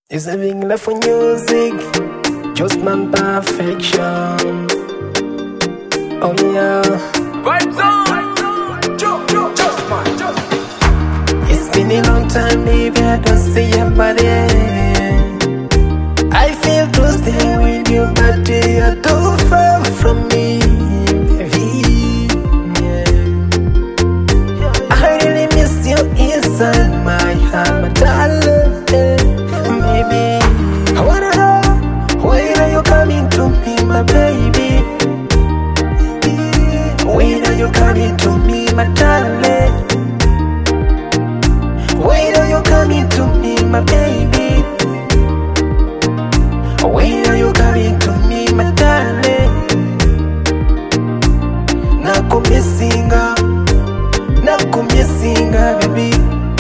Is having love for music, just man perfection. Oh yeah, Vibes on. it's been a long time, baby. I don't see your body. I feel to stay with you, but you're too far from me, baby. Yeah. I really miss you inside my heart, my darling. Baby, I wanna know when are you coming to me, my baby? When are you coming to me, my darling? When are you coming to me, my baby? When are you coming to me, my darling? Nakumissinga, baby.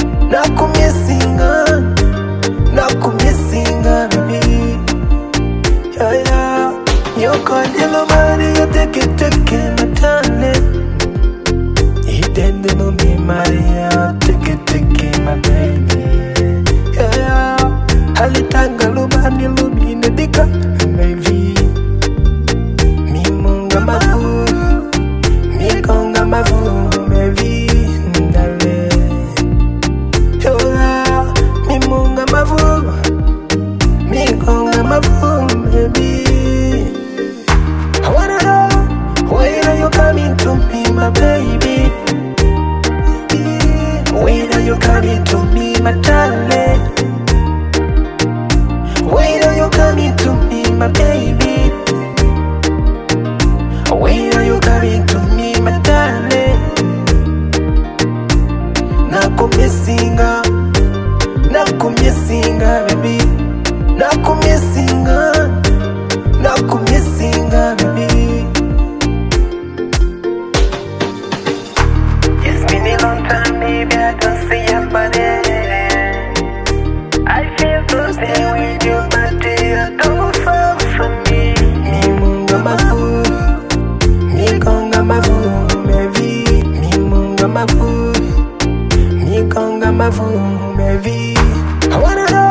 Nakumissinga, baby. Yeah, yeah. You call yellow money, you take it, my darling. You didn't know me, Maria. Take it, my baby. Yeah, yeah. Alitanga lubani lubine dika, baby. Mi munga mavu, mi konga mavu, baby. Ndale. Yeah, mi munga mavu, mi konga mavu, baby. I wanna know when are you coming to me, my baby? When are you coming to me, my darling? When are you coming to me, my baby? When are you coming to me, my darling? Nakumissinga, baby. Nakumissinga, baby. It's been a long time, baby. I don't see your body. I feel to stay with you, but you're too far from me. Mi munga mavu, mi konga mavu, baby. Mi munga mavu, mi konga mavu, baby. I wanna know